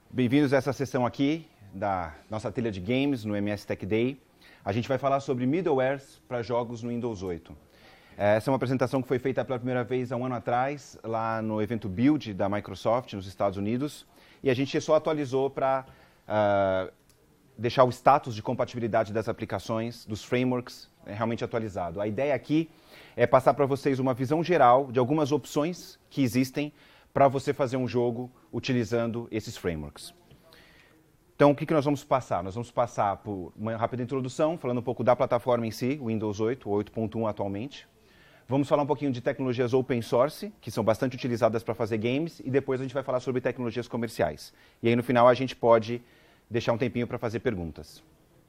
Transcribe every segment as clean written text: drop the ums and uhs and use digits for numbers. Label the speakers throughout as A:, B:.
A: Bem-vindos a essa sessão aqui da nossa trilha de games no MS Tech Day. A gente vai falar sobre middlewares para jogos no Windows 8. Essa é uma apresentação que foi feita pela primeira vez há um ano atrás, lá no evento Build da Microsoft, nos Estados Unidos, e a gente só atualizou para deixar o status de compatibilidade das aplicações, dos frameworks, realmente atualizado. A ideia aqui é passar para vocês uma visão geral de algumas opções que existem para você fazer um jogo utilizando esses frameworks. Então, o que nós vamos passar? Nós vamos passar por uma rápida introdução, falando um pouco da plataforma em si, o Windows 8, 8.1 atualmente. Vamos falar um pouquinho de tecnologias open source, que são bastante utilizadas para fazer games, e depois a gente vai falar sobre tecnologias comerciais. E aí, no final, a gente pode deixar um tempinho para fazer perguntas.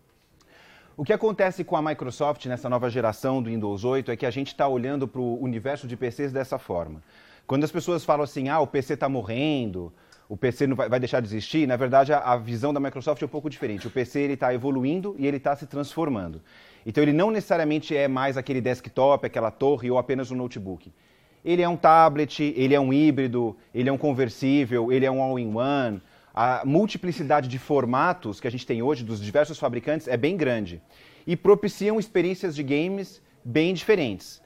A: O que acontece com a Microsoft nessa nova geração do Windows 8 é que a gente está olhando para o universo de PCs dessa forma. Quando as pessoas falam assim, o PC está morrendo, o PC não vai deixar de existir, na verdade a visão da Microsoft é um pouco diferente. O PC está evoluindo e ele está se transformando. Então ele não necessariamente é mais aquele desktop, aquela torre ou apenas um notebook. Ele é um tablet, ele é um híbrido, ele é um conversível, ele é um all-in-one. A multiplicidade de formatos que a gente tem hoje dos diversos fabricantes é bem grande e propiciam experiências de games bem diferentes.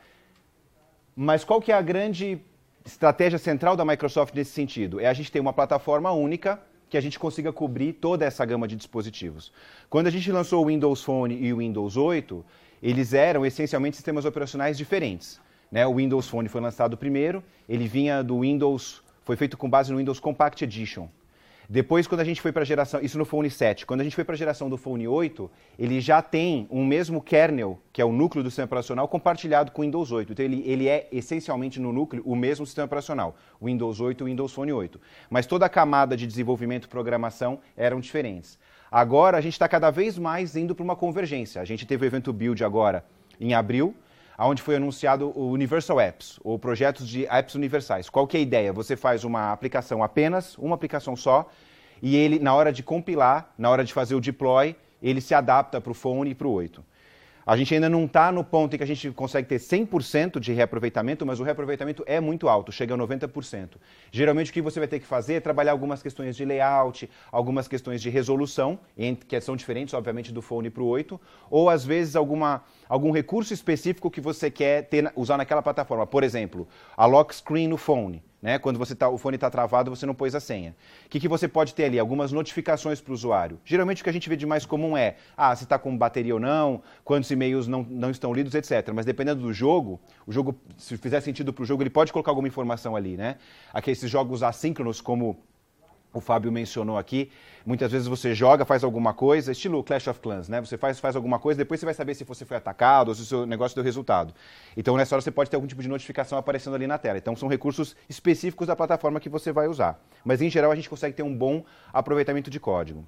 A: Mas qual que é a grande estratégia central da Microsoft nesse sentido? É a gente ter uma plataforma única que a gente consiga cobrir toda essa gama de dispositivos. Quando a gente lançou o Windows Phone e o Windows 8, eles eram essencialmente sistemas operacionais diferentes, né? O Windows Phone foi lançado primeiro, ele vinha do Windows, foi feito com base no Windows Compact Edition. Depois, quando a gente foi para a geração, isso no Phone 7, quando a gente foi para a geração do Phone 8, ele já tem um mesmo kernel, que é o núcleo do sistema operacional, compartilhado com o Windows 8. Então, ele é essencialmente no núcleo o mesmo sistema operacional, o Windows 8 e o Windows Phone 8. Mas toda a camada de desenvolvimento e programação eram diferentes. Agora, a gente está cada vez mais indo para uma convergência. A gente teve o evento Build agora, em abril, onde foi anunciado o Universal Apps, ou projetos de apps universais. Qual que é a ideia? Você faz uma aplicação apenas, uma aplicação só, e ele, na hora de compilar, na hora de fazer o deploy, ele se adapta para o Phone e para o 8. A gente ainda não está no ponto em que a gente consegue ter 100% de reaproveitamento, mas o reaproveitamento é muito alto, chega a 90%. Geralmente o que você vai ter que fazer é trabalhar algumas questões de layout, algumas questões de resolução, que são diferentes, obviamente, do Phone para o 8, ou às vezes algum recurso específico que você quer usar naquela plataforma. Por exemplo, a lock screen no Phone. Né? Quando o fone está travado, você não pôs a senha. O que você pode ter ali? Algumas notificações para o usuário. Geralmente o que a gente vê de mais comum é, se está com bateria ou não, quantos e-mails não estão lidos, etc. Mas dependendo do jogo, se fizer sentido para o jogo, ele pode colocar alguma informação ali, né? Aqui esses jogos assíncronos, como o Fábio mencionou aqui, muitas vezes você joga, faz alguma coisa, estilo Clash of Clans, né? Você faz alguma coisa, depois você vai saber se você foi atacado ou se o seu negócio deu resultado. Então, nessa hora, você pode ter algum tipo de notificação aparecendo ali na tela. Então, são recursos específicos da plataforma que você vai usar. Mas, em geral, a gente consegue ter um bom aproveitamento de código.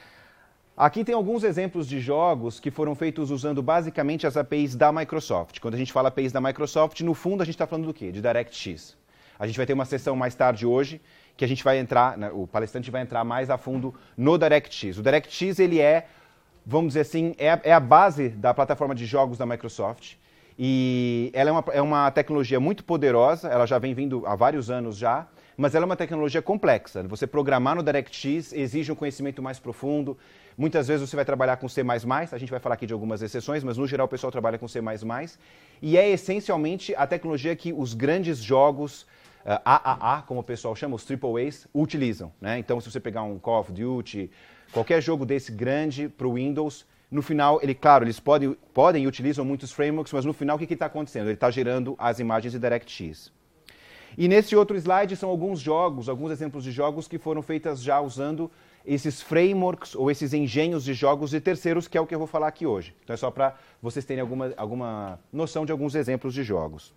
A: Aqui tem alguns exemplos de jogos que foram feitos usando basicamente as APIs da Microsoft. Quando a gente fala APIs da Microsoft, no fundo, a gente está falando do quê? De DirectX. A gente vai ter uma sessão mais tarde hoje, que a gente vai entrar, o palestrante vai entrar mais a fundo no DirectX. O DirectX, ele vamos dizer assim, é a base da plataforma de jogos da Microsoft. E ela é uma tecnologia muito poderosa, ela já vem vindo há vários anos já, mas ela é uma tecnologia complexa. Você programar no DirectX exige um conhecimento mais profundo. Muitas vezes você vai trabalhar com C++, a gente vai falar aqui de algumas exceções, mas no geral o pessoal trabalha com C++. E é essencialmente a tecnologia que os grandes jogos AAA, como o pessoal chama, os AAAs, utilizam, né? Então, se você pegar um Call of Duty, qualquer jogo desse grande para o Windows, no final, claro, eles podem e utilizam muitos frameworks, mas no final o que está acontecendo? Ele está gerando as imagens de DirectX. E nesse outro slide são alguns exemplos de jogos que foram feitas já usando esses frameworks ou esses engenhos de jogos de terceiros, que é o que eu vou falar aqui hoje. Então é só para vocês terem alguma noção de alguns exemplos de jogos.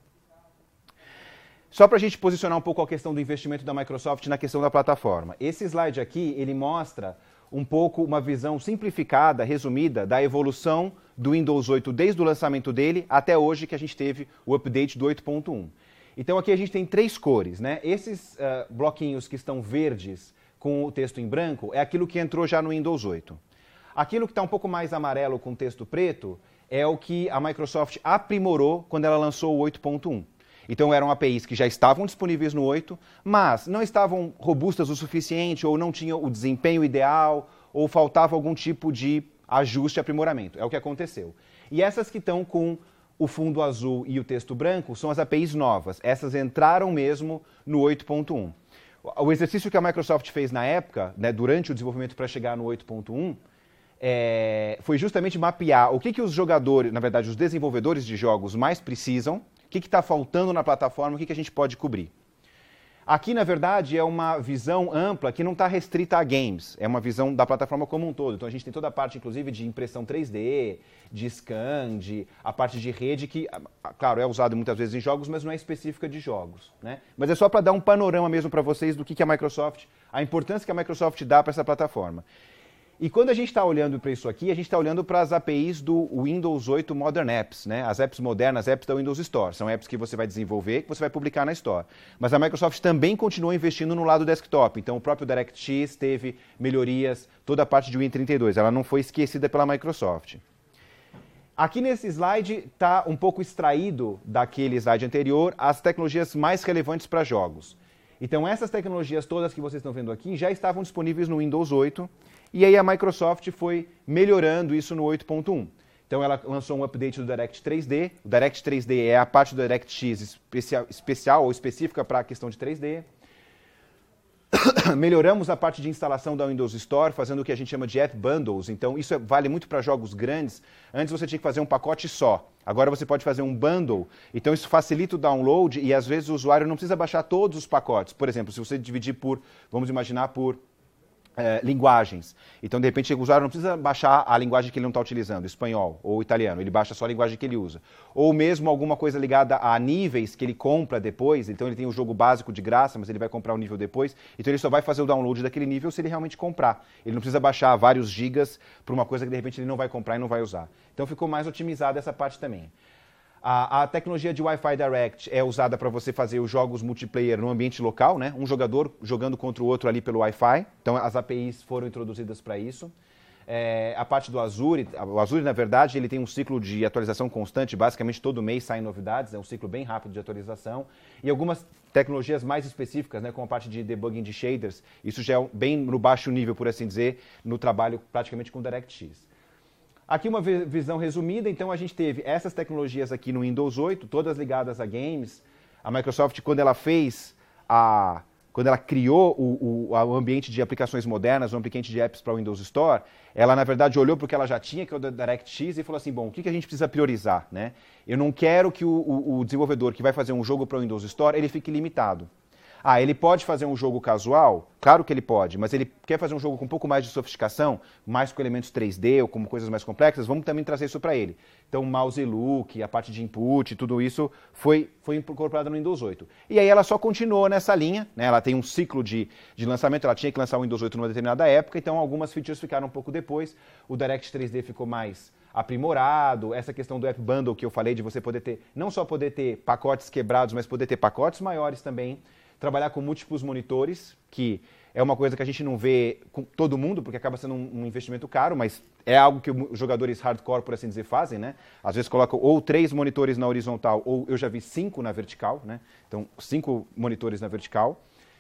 A: Só para a gente posicionar um pouco a questão do investimento da Microsoft na questão da plataforma. Esse slide aqui, ele mostra um pouco uma visão simplificada, resumida, da evolução do Windows 8 desde o lançamento dele até hoje, que a gente teve o update do 8.1. Então aqui a gente tem 3 cores, né? Esses bloquinhos que estão verdes com o texto em branco é aquilo que entrou já no Windows 8. Aquilo que está um pouco mais amarelo com texto preto é o que a Microsoft aprimorou quando ela lançou o 8.1. Então eram APIs que já estavam disponíveis no 8, mas não estavam robustas o suficiente, ou não tinham o desempenho ideal, ou faltava algum tipo de ajuste e aprimoramento. É o que aconteceu. E essas que estão com o fundo azul e o texto branco são as APIs novas. Essas entraram mesmo no 8.1. O exercício que a Microsoft fez na época, né, durante o desenvolvimento para chegar no 8.1, foi justamente mapear o que os jogadores, na verdade, os desenvolvedores de jogos mais precisam, o que está faltando na plataforma, o que a gente pode cobrir. Aqui, na verdade, é uma visão ampla que não está restrita a games, é uma visão da plataforma como um todo. Então a gente tem toda a parte, inclusive, de impressão 3D, de scan, a parte de rede, que, claro, é usado muitas vezes em jogos, mas não é específica de jogos, né? Mas é só para dar um panorama mesmo para vocês do que a Microsoft, a importância que a Microsoft dá para essa plataforma. E quando a gente está olhando para isso aqui, a gente está olhando para as APIs do Windows 8 Modern Apps, né? As apps modernas, as apps da Windows Store. São apps que você vai desenvolver, que você vai publicar na Store. Mas a Microsoft também continuou investindo no lado desktop. Então o próprio DirectX teve melhorias, toda a parte de Win32. Ela não foi esquecida pela Microsoft. Aqui nesse slide está um pouco extraído daquele slide anterior as tecnologias mais relevantes para jogos. Então essas tecnologias todas que vocês estão vendo aqui já estavam disponíveis no Windows 8. E aí a Microsoft foi melhorando isso no 8.1. Então ela lançou um update do Direct 3D. O Direct 3D é a parte do DirectX especial ou específica para a questão de 3D. Melhoramos a parte de instalação da Windows Store, fazendo o que a gente chama de App Bundles. Então isso vale muito para jogos grandes. Antes você tinha que fazer um pacote só. Agora você pode fazer um bundle. Então isso facilita o download e às vezes o usuário não precisa baixar todos os pacotes. Por exemplo, se você dividir por, vamos imaginar, por linguagens. Então, de repente, o usuário não precisa baixar a linguagem que ele não está utilizando, espanhol ou italiano, ele baixa só a linguagem que ele usa. Ou mesmo alguma coisa ligada a níveis que ele compra depois, então ele tem o jogo básico de graça, mas ele vai comprar o nível depois, então ele só vai fazer o download daquele nível se ele realmente comprar. Ele não precisa baixar vários gigas para uma coisa que de repente ele não vai comprar e não vai usar. Então ficou mais otimizada essa parte também. A tecnologia de Wi-Fi Direct é usada para você fazer os jogos multiplayer no ambiente local, né? Um jogador jogando contra o outro ali pelo Wi-Fi. Então as APIs foram introduzidas para isso. A parte do Azure, o Azure, na verdade, ele tem um ciclo de atualização constante, basicamente todo mês saem novidades, é um ciclo bem rápido de atualização. E algumas tecnologias mais específicas, né, como a parte de debugging de shaders, isso já é bem no baixo nível, por assim dizer, no trabalho praticamente com DirectX. Aqui uma visão resumida, então a gente teve essas tecnologias aqui no Windows 8, todas ligadas a games. A Microsoft, quando ela criou o ambiente de aplicações modernas, o ambiente de apps para o Windows Store, ela na verdade olhou para o que ela já tinha, que é o DirectX, e falou assim, bom, o que a gente precisa priorizar, né? Eu não quero que o desenvolvedor que vai fazer um jogo para o Windows Store, ele fique limitado. Ah, ele pode fazer um jogo casual? Claro que ele pode, mas ele quer fazer um jogo com um pouco mais de sofisticação, mais com elementos 3D ou com coisas mais complexas, vamos também trazer isso para ele. Então, mouse look, a parte de input, tudo isso foi incorporado no Windows 8. E aí ela só continuou nessa linha, né? Ela tem um ciclo de lançamento, ela tinha que lançar o Windows 8 numa determinada época, então algumas features ficaram um pouco depois, o Direct 3D ficou mais aprimorado, essa questão do App Bundle que eu falei de você poder ter, não só poder ter pacotes quebrados, mas poder ter pacotes maiores também, trabalhar com múltiplos monitores, que é uma coisa que a gente não vê com todo mundo, porque acaba sendo um investimento caro, mas é algo que os jogadores hardcore, por assim dizer, fazem, né? Às vezes colocam ou 3 monitores na horizontal, ou eu já vi 5 na vertical, né? Então, 5 monitores na vertical,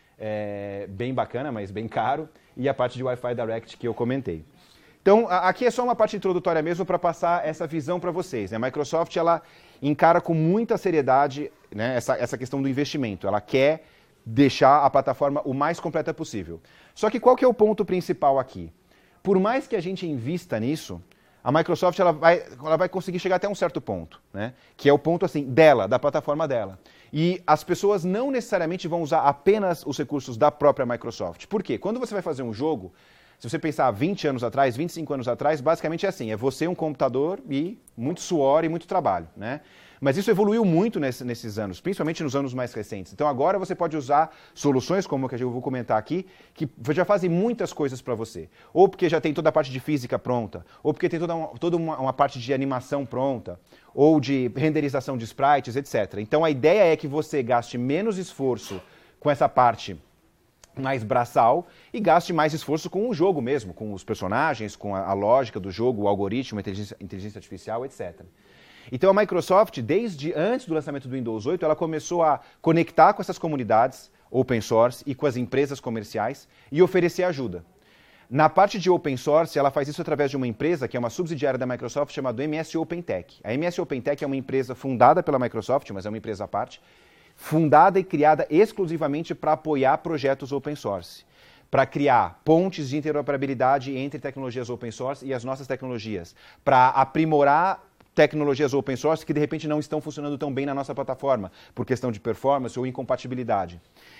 A: bem bacana, mas bem caro, e a parte de Wi-Fi Direct que eu comentei. Então, aqui é só uma parte introdutória mesmo para passar essa visão para vocês, né? A Microsoft, ela encara com muita seriedade, né, essa questão do investimento. Ela quer deixar a plataforma o mais completa possível. Só que qual que é o ponto principal aqui? Por mais que a gente invista nisso, a Microsoft ela vai conseguir chegar até um certo ponto, né? Que é o ponto assim dela, da plataforma dela. E as pessoas não necessariamente vão usar apenas os recursos da própria Microsoft. Por quê? Quando você vai fazer um jogo, se você pensar 20 anos atrás, 25 anos atrás, basicamente é assim, é você, um computador e muito suor e muito trabalho, né? Mas isso evoluiu muito nesses anos, principalmente nos anos mais recentes. Então agora você pode usar soluções como a que eu vou comentar aqui, que já fazem muitas coisas para você. Ou porque já tem toda a parte de física pronta, ou porque tem toda uma parte de animação pronta, ou de renderização de sprites, etc. Então a ideia é que você gaste menos esforço com essa parte mais braçal e gaste mais esforço com o jogo mesmo, com os personagens, com a lógica do jogo, o algoritmo, a inteligência artificial, etc. Então a Microsoft, desde antes do lançamento do Windows 8, ela começou a conectar com essas comunidades open source e com as empresas comerciais e oferecer ajuda. Na parte de open source, ela faz isso através de uma empresa que é uma subsidiária da Microsoft chamada MS OpenTech. A MS OpenTech é uma empresa fundada pela Microsoft, mas é uma empresa à parte, fundada e criada exclusivamente para apoiar projetos open source, para criar pontes de interoperabilidade entre tecnologias open source e as nossas tecnologias, para aprimorar tecnologias open source que de repente não estão funcionando tão bem na nossa plataforma, por questão de performance ou incompatibilidade.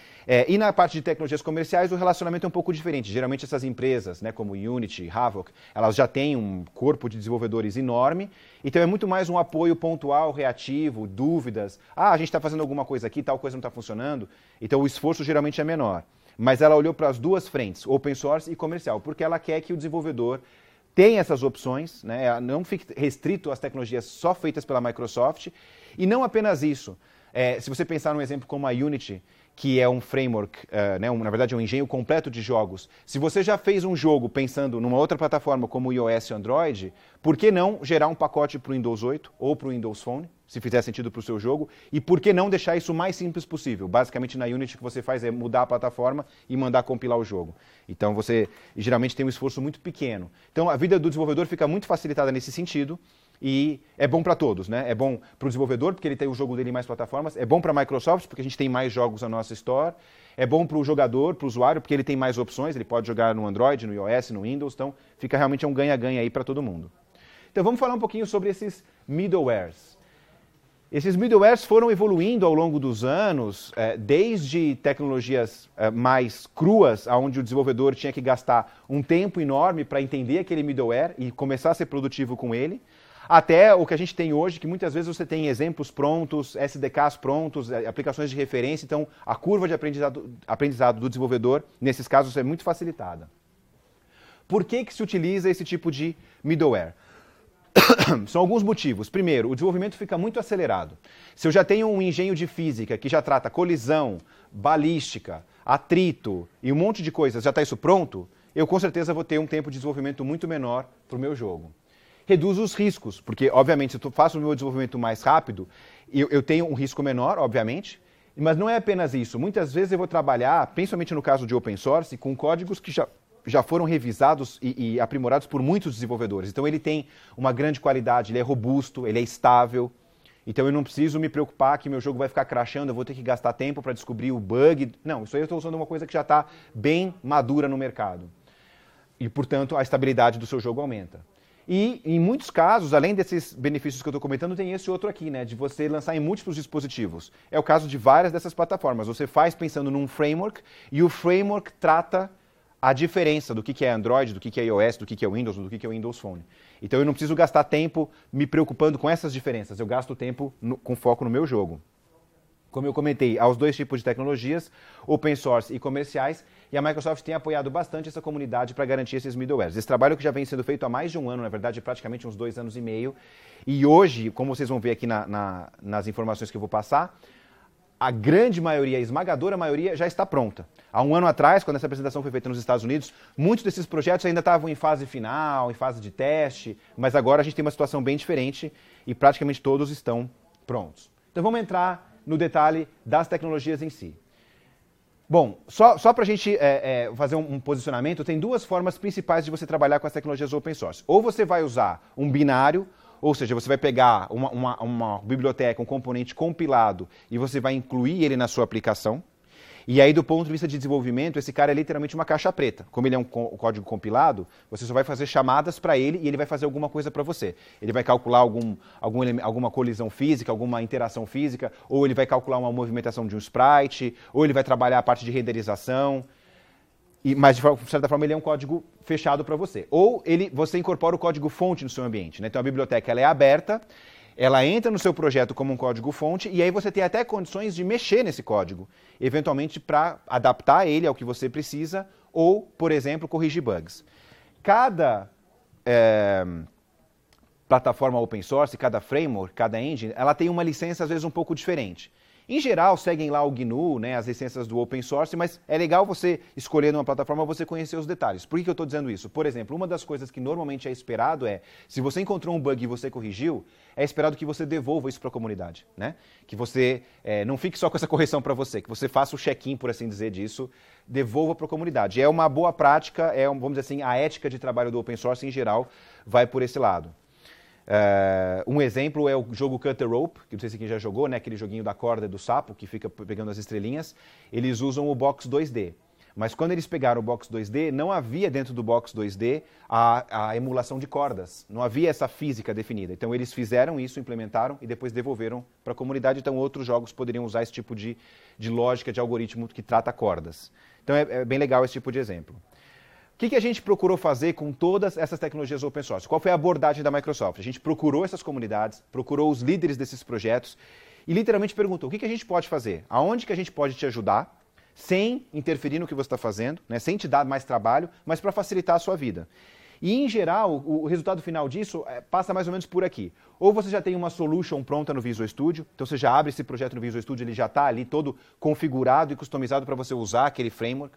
A: E na parte de tecnologias comerciais, o relacionamento é um pouco diferente. Geralmente essas empresas, né, como Unity, Havok, elas já têm um corpo de desenvolvedores enorme, então é muito mais um apoio pontual, reativo, dúvidas. A gente está fazendo alguma coisa aqui, tal coisa não está funcionando, então o esforço geralmente é menor. Mas ela olhou para as duas frentes, open source e comercial, porque ela quer que o desenvolvedor tenha essas opções, né, não fique restrito às tecnologias só feitas pela Microsoft, e não apenas isso. Se você pensar num exemplo como a Unity, que é um framework, na verdade é um engenho completo de jogos. Se você já fez um jogo pensando numa outra plataforma como o iOS e Android, por que não gerar um pacote para o Windows 8 ou para o Windows Phone, se fizer sentido para o seu jogo, e por que não deixar isso o mais simples possível? Basicamente na Unity o que você faz é mudar a plataforma e mandar compilar o jogo. Então você geralmente tem um esforço muito pequeno. Então a vida do desenvolvedor fica muito facilitada nesse sentido. E é bom para todos, né? É bom para o desenvolvedor, porque ele tem o jogo dele em mais plataformas. É bom para a Microsoft, porque a gente tem mais jogos na nossa Store. É bom para o jogador, para o usuário, porque ele tem mais opções. Ele pode jogar no Android, no iOS, no Windows. Então, fica realmente um ganha-ganha aí para todo mundo. Então, vamos falar um pouquinho sobre esses middlewares. Esses middlewares foram evoluindo ao longo dos anos, desde tecnologias mais cruas, onde o desenvolvedor tinha que gastar um tempo enorme para entender aquele middleware e começar a ser produtivo com ele, até o que a gente tem hoje, que muitas vezes você tem exemplos prontos, SDKs prontos, aplicações de referência, então a curva de aprendizado do desenvolvedor, nesses casos, é muito facilitada. Por que se utiliza esse tipo de middleware? São alguns motivos. Primeiro, o desenvolvimento fica muito acelerado. Se eu já tenho um engenho de física que já trata colisão, balística, atrito e um monte de coisas, já está isso pronto, eu com certeza vou ter um tempo de desenvolvimento muito menor para o meu jogo. Reduz os riscos, porque, obviamente, se eu faço o meu desenvolvimento mais rápido, eu tenho um risco menor, obviamente, mas não é apenas isso. Muitas vezes eu vou trabalhar, principalmente no caso de open source, com códigos que já foram revisados e aprimorados por muitos desenvolvedores. Então ele tem uma grande qualidade, ele é robusto, ele é estável. Então eu não preciso me preocupar que meu jogo vai ficar crashando, eu vou ter que gastar tempo para descobrir o bug. Não, isso aí eu estou usando uma coisa que já está bem madura no mercado. E, portanto, a estabilidade do seu jogo aumenta. E, em muitos casos, além desses benefícios que eu estou comentando, tem esse outro aqui, né, de você lançar em múltiplos dispositivos. É o caso de várias dessas plataformas. Você faz pensando num framework e o framework trata a diferença do que é Android, do que é iOS, do que é Windows, do que é Windows Phone. Então eu não preciso gastar tempo me preocupando com essas diferenças, eu gasto tempo com foco no meu jogo. Como eu comentei, há os dois tipos de tecnologias, open source e comerciais, e a Microsoft tem apoiado bastante essa comunidade para garantir esses middlewares. Esse trabalho que já vem sendo feito há mais de um ano, na verdade, praticamente uns 2 anos e meio, e hoje, como vocês vão ver aqui nas informações que eu vou passar, a grande maioria, a esmagadora maioria, já está pronta. Há um ano atrás, quando essa apresentação foi feita nos Estados Unidos, muitos desses projetos ainda estavam em fase final, em fase de teste, mas agora a gente tem uma situação bem diferente e praticamente todos estão prontos. Então vamos entrar no detalhe das tecnologias em si. Bom, só para a gente fazer um posicionamento, tem 2 formas principais de você trabalhar com as tecnologias open source. Ou você vai usar um binário, ou seja, você vai pegar uma biblioteca, um componente compilado, e você vai incluir ele na sua aplicação. E aí, do ponto de vista de desenvolvimento, esse cara é literalmente uma caixa preta. Como ele é um código compilado, você só vai fazer chamadas para ele e ele vai fazer alguma coisa para você. Ele vai calcular alguma colisão física, alguma interação física, ou ele vai calcular uma movimentação de um sprite, ou ele vai trabalhar a parte de renderização. Mas, de certa forma, ele é um código fechado para você. Ou você incorpora o código-fonte no seu ambiente, né? Então, a biblioteca ela é aberta, ela entra no seu projeto como um código-fonte e aí você tem até condições de mexer nesse código, eventualmente para adaptar ele ao que você precisa ou, por exemplo, corrigir bugs. Cada plataforma open source, cada framework, cada engine, ela tem uma licença às vezes um pouco diferente. Em geral, seguem lá o GNU, né, as licenças do open source, mas é legal você escolher numa plataforma você conhecer os detalhes. Por que eu estou dizendo isso? Por exemplo, uma das coisas que normalmente é esperado é, se você encontrou um bug e você corrigiu, é esperado que você devolva isso para a comunidade, né? Que você não fique só com essa correção para você, que você faça o check-in, por assim dizer, disso, devolva para a comunidade. É uma boa prática, vamos dizer assim, a ética de trabalho do open source em geral vai por esse lado. Um exemplo é o jogo Cut the Rope, que não sei se quem já jogou, né? Aquele joguinho da corda do sapo, que fica pegando as estrelinhas. Eles usam o Box 2D. Mas quando eles pegaram o Box 2D, não havia dentro do Box 2D a emulação de cordas. Não havia essa física definida. Então eles fizeram isso, implementaram e depois devolveram para a comunidade. Então outros jogos poderiam usar esse tipo de lógica, de algoritmo que trata cordas. Então é bem legal esse tipo de exemplo. O que a gente procurou fazer com todas essas tecnologias open source? Qual foi a abordagem da Microsoft? A gente procurou essas comunidades, procurou os líderes desses projetos e literalmente perguntou: o que a gente pode fazer? Aonde que a gente pode te ajudar, sem interferir no que você está fazendo, né? Sem te dar mais trabalho, mas para facilitar a sua vida. E, em geral, o resultado final disso passa mais ou menos por aqui. Ou você já tem uma solution pronta no Visual Studio, então você já abre esse projeto no Visual Studio, ele já está ali todo configurado e customizado para você usar aquele framework.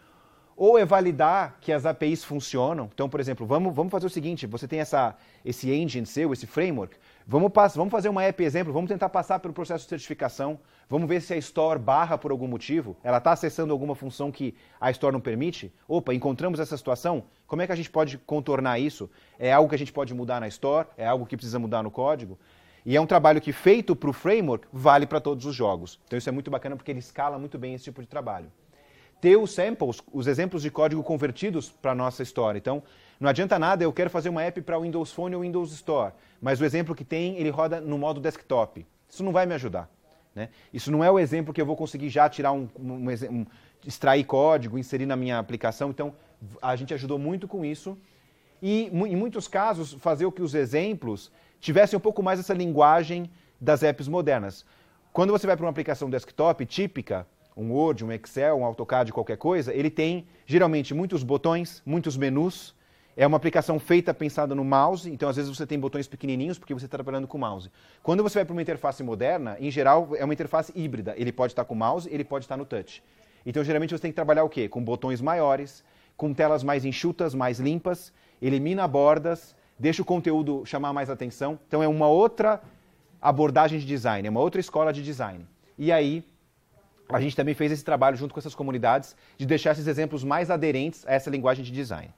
A: Ou é validar que as APIs funcionam. Então, por exemplo, vamos fazer o seguinte, você tem esse engine seu, esse framework, vamos fazer uma app exemplo, vamos tentar passar pelo processo de certificação, vamos ver se a Store barra por algum motivo, ela está acessando alguma função que a Store não permite. Opa, encontramos essa situação, como é que a gente pode contornar isso? É algo que a gente pode mudar na Store? É algo que precisa mudar no código? E é um trabalho que, feito para o framework, vale para todos os jogos. Então isso é muito bacana porque ele escala muito bem esse tipo de trabalho. Ter os samples, os exemplos de código convertidos para a nossa história. Então, não adianta nada eu quero fazer uma app para Windows Phone ou Windows Store, mas o exemplo que tem, ele roda no modo desktop. Isso não vai me ajudar, né? Isso não é o exemplo que eu vou conseguir já tirar extrair código, inserir na minha aplicação. Então, a gente ajudou muito com isso. E, em muitos casos, fazer com que os exemplos tivessem um pouco mais essa linguagem das apps modernas. Quando você vai para uma aplicação desktop típica, um Word, um Excel, um AutoCAD, qualquer coisa, ele tem, geralmente, muitos botões, muitos menus. É uma aplicação feita, pensada no mouse, então às vezes você tem botões pequenininhos porque você está trabalhando com mouse. Quando você vai para uma interface moderna, em geral, é uma interface híbrida. Ele pode estar com mouse, ele pode estar no touch. Então, geralmente, você tem que trabalhar o quê? Com botões maiores, com telas mais enxutas, mais limpas, elimina bordas, deixa o conteúdo chamar mais atenção. Então, é uma outra abordagem de design, é uma outra escola de design. E aí, a gente também fez esse trabalho junto com essas comunidades de deixar esses exemplos mais aderentes a essa linguagem de design.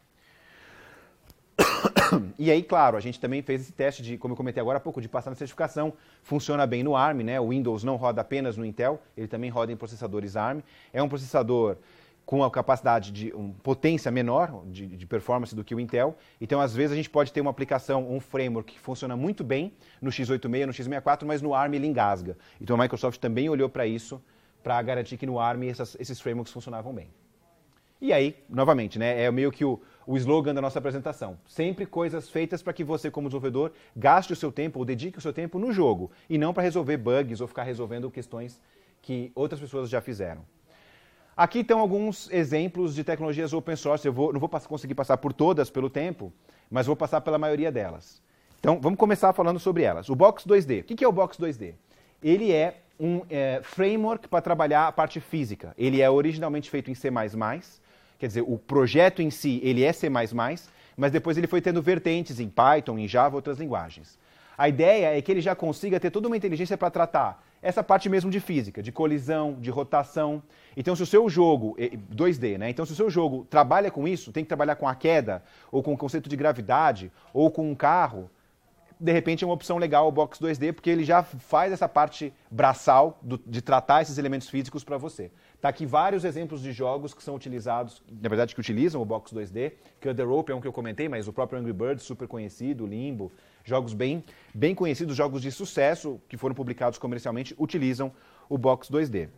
A: E aí, claro, a gente também fez esse teste de, como eu comentei agora há pouco, de passar na certificação. Funciona bem no ARM, né? O Windows não roda apenas no Intel, ele também roda em processadores ARM. É um processador com a capacidade de potência menor de performance do que o Intel. Então, às vezes, a gente pode ter uma aplicação, um framework que funciona muito bem no x86, no x64, mas no ARM ele engasga. Então, a Microsoft também olhou para isso, para garantir que no ARM esses frameworks funcionavam bem. E aí, novamente, né, é meio que o slogan da nossa apresentação. Sempre coisas feitas para que você, como desenvolvedor, gaste o seu tempo ou dedique o seu tempo no jogo, e não para resolver bugs ou ficar resolvendo questões que outras pessoas já fizeram. Aqui estão alguns exemplos de tecnologias open source. Eu não vou conseguir passar por todas pelo tempo, mas vou passar pela maioria delas. Então, vamos começar falando sobre elas. O Box 2D. O que é o Box 2D? Ele é um framework para trabalhar a parte física. Ele é originalmente feito em C++, quer dizer, o projeto em si ele é C++, mas depois ele foi tendo vertentes em Python, em Java, outras linguagens. A ideia é que ele já consiga ter toda uma inteligência para tratar essa parte mesmo de física, de colisão, de rotação. Então, se o seu jogo, 2D, né? Então, se o seu jogo trabalha com isso, tem que trabalhar com a queda, ou com o conceito de gravidade, ou com um carro, de repente é uma opção legal o Box 2D, porque ele já faz essa parte braçal de tratar esses elementos físicos para você. Está aqui vários exemplos de jogos que são utilizados, na verdade que utilizam o Box 2D. Cut the Rope é um que eu comentei, mas o próprio Angry Birds, super conhecido, Limbo, jogos bem conhecidos, jogos de sucesso que foram publicados comercialmente, utilizam o Box 2D.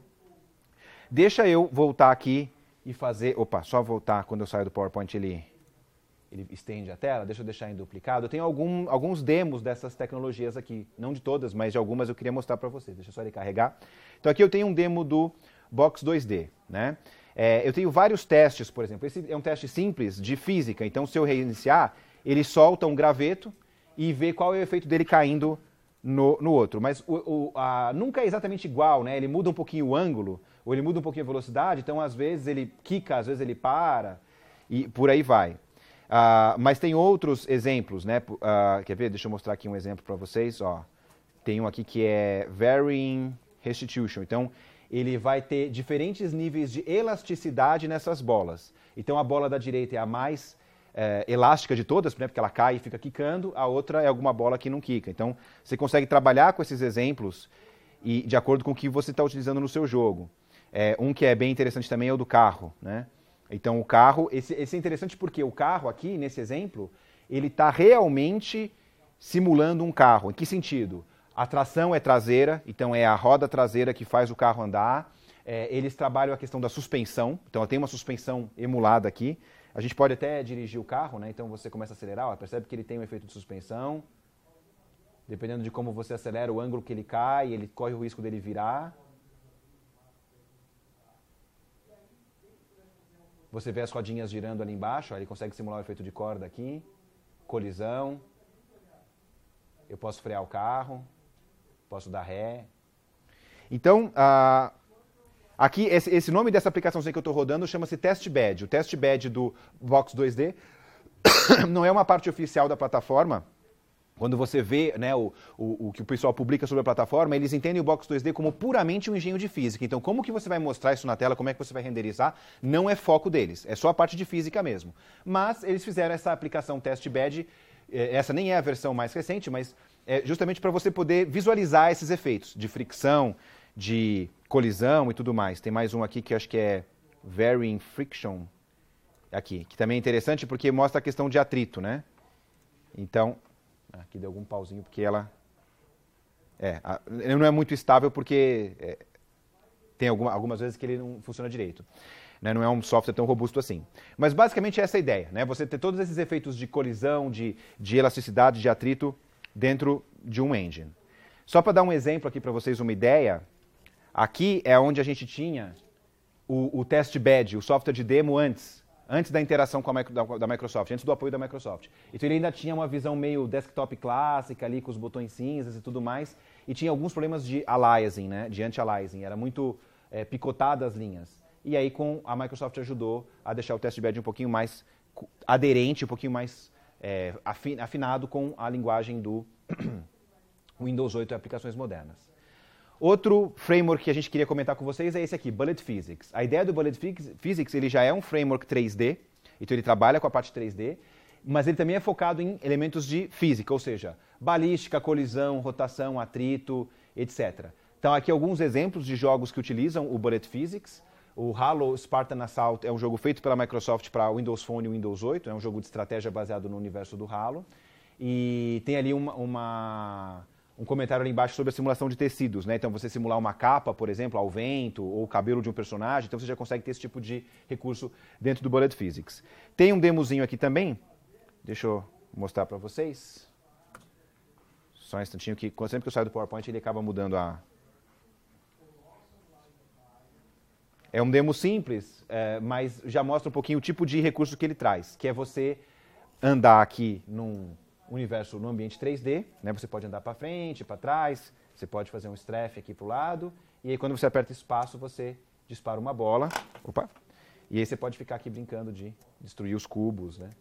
A: Deixa eu voltar aqui e fazer... Opa, só voltar quando eu saio do PowerPoint ele estende a tela, deixa eu deixar em duplicado. Eu tenho alguns demos dessas tecnologias aqui, não de todas, mas de algumas eu queria mostrar para vocês. Deixa só ele carregar. Então aqui eu tenho um demo do Box 2D, né? Eu tenho vários testes, por exemplo. Esse é um teste simples de física, então se eu reiniciar, ele solta um graveto e vê qual é o efeito dele caindo no outro. Mas nunca é exatamente igual, né? Ele muda um pouquinho o ângulo, ou ele muda um pouquinho a velocidade, então às vezes ele quica, às vezes ele para, e por aí vai. Mas tem outros exemplos, né? Quer ver? Deixa eu mostrar aqui um exemplo para vocês. Ó. Tem um aqui que é Varying Restitution. Então, ele vai ter diferentes níveis de elasticidade nessas bolas. Então, a bola da direita é a mais elástica de todas, né? Porque ela cai e fica quicando. A outra é alguma bola que não quica. Então, você consegue trabalhar com esses exemplos e de acordo com o que você está utilizando no seu jogo. Um que é bem interessante também é o do carro, né? Então o carro, esse é interessante porque o carro aqui, nesse exemplo, ele está realmente simulando um carro. Em que sentido? A tração é traseira, então é a roda traseira que faz o carro andar. Eles trabalham a questão da suspensão, então tem uma suspensão emulada aqui. A gente pode até dirigir o carro, né? Então você começa a acelerar, ó, percebe que ele tem um efeito de suspensão. Dependendo de como você acelera, o ângulo que ele cai, ele corre o risco dele virar. Você vê as rodinhas girando ali embaixo, ó, ele consegue simular o efeito de corda aqui, colisão. Eu posso frear o carro, posso dar ré. Então, aqui, esse nome dessa aplicaçãozinha que eu estou rodando chama-se Test Bed. O Test Bed do Box 2D não é uma parte oficial da plataforma. Quando você vê, né, o que o pessoal publica sobre a plataforma, eles entendem o Box 2D como puramente um engenho de física. Então, como que você vai mostrar isso na tela, como é que você vai renderizar, não é foco deles. É só a parte de física mesmo. Mas eles fizeram essa aplicação Test Bed, essa nem é a versão mais recente, mas é justamente para você poder visualizar esses efeitos de fricção, de colisão e tudo mais. Tem mais um aqui que eu acho que é Varying Friction, aqui, que também é interessante porque mostra a questão de atrito, né? Então... Aqui deu algum pauzinho porque ela não é muito estável porque tem algumas vezes que ele não funciona direito. Né? Não é um software tão robusto assim. Mas basicamente essa é a ideia. Né? Você ter todos esses efeitos de colisão, de elasticidade, de atrito dentro de um engine. Só para dar um exemplo aqui para vocês uma ideia, aqui é onde a gente tinha o test bed, o software de demo antes da interação com da Microsoft, antes do apoio da Microsoft. Então ele ainda tinha uma visão meio desktop clássica ali, com os botões cinzas e tudo mais, e tinha alguns problemas de aliasing, né, de anti-aliasing, era muito picotada as linhas. E aí a Microsoft ajudou a deixar o test bed um pouquinho mais aderente, um pouquinho mais afinado com a linguagem do Windows 8 e aplicações modernas. Outro framework que a gente queria comentar com vocês é esse aqui, Bullet Physics. A ideia do Bullet Physics, ele já é um framework 3D, então ele trabalha com a parte 3D, mas ele também é focado em elementos de física, ou seja, balística, colisão, rotação, atrito, etc. Então aqui alguns exemplos de jogos que utilizam o Bullet Physics. O Halo Spartan Assault é um jogo feito pela Microsoft para Windows Phone e Windows 8, é um jogo de estratégia baseado no universo do Halo. E tem ali um comentário ali embaixo sobre a simulação de tecidos, né? Então você simular uma capa, por exemplo, ao vento, ou o cabelo de um personagem, então você já consegue ter esse tipo de recurso dentro do Bullet Physics. Tem um demozinho aqui também, deixa eu mostrar para vocês. Só um instantinho que sempre que eu saio do PowerPoint ele acaba mudando É um demo simples, mas já mostra um pouquinho o tipo de recurso que ele traz, que é você andar aqui num ambiente 3D, né? Você pode andar para frente, para trás, você pode fazer um strafe aqui para o lado, e aí quando você aperta espaço, você dispara uma bola, e aí você pode ficar aqui brincando de destruir os cubos, né?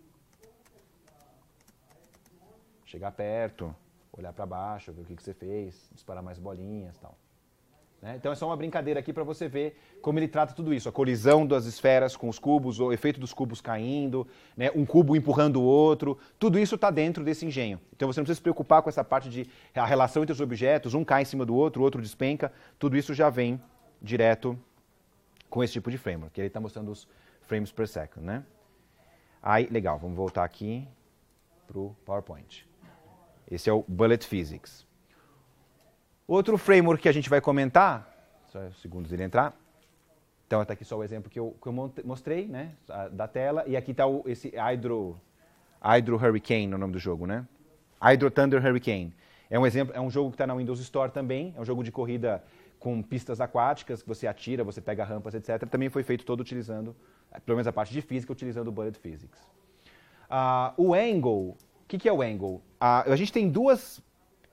A: Chegar perto, olhar para baixo, ver o que você fez, disparar mais bolinhas e tal. Então é só uma brincadeira aqui para você ver como ele trata tudo isso, a colisão das esferas com os cubos, o efeito dos cubos caindo, né, um cubo empurrando o outro, tudo isso está dentro desse engenho. Então você não precisa se preocupar com essa parte de a relação entre os objetos, um cai em cima do outro, o outro despenca, tudo isso já vem direto com esse tipo de framework, que ele está mostrando os frames per second. Né? Aí, legal, vamos voltar aqui para o PowerPoint. Esse é o Bullet Physics. Outro framework que a gente vai comentar, só segundos ele entrar. Então está aqui só o exemplo que eu mostrei, né, da tela, e aqui está esse Hydro Hurricane, no nome do jogo, né? Hydro Thunder Hurricane. É um exemplo, é um jogo que está na Windows Store também, é um jogo de corrida com pistas aquáticas, que você atira, você pega rampas, etc. Também foi feito todo utilizando, pelo menos a parte de física, utilizando o Bullet Physics. O Angle, o que é o Angle? A gente tem duas